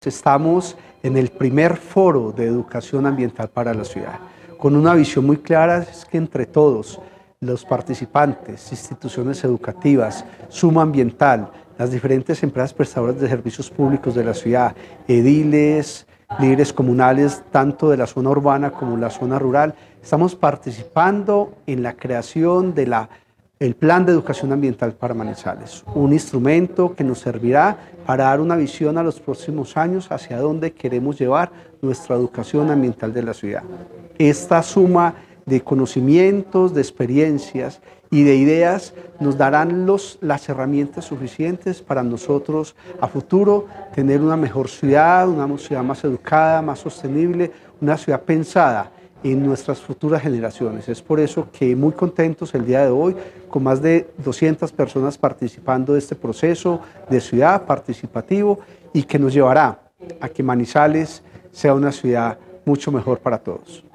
Estamos en el primer foro de educación ambiental para la ciudad, con una visión muy clara, es que entre todos, los participantes, instituciones educativas, Suma Ambiental, las diferentes empresas prestadoras de servicios públicos de la ciudad, ediles, líderes comunales, tanto de la zona urbana como la zona rural, estamos participando en la creación de el Plan de Educación Ambiental para Manizales, un instrumento que nos servirá para dar una visión a los próximos años hacia dónde queremos llevar nuestra educación ambiental de la ciudad. Esta suma de conocimientos, de experiencias y de ideas nos darán las herramientas suficientes para nosotros a futuro tener una mejor ciudad, una ciudad más educada, más sostenible, una ciudad pensada en nuestras futuras generaciones. Es por eso que muy contentos el día de hoy, con más de 200 personas participando de este proceso de ciudad participativo y que nos llevará a que Manizales sea una ciudad mucho mejor para todos.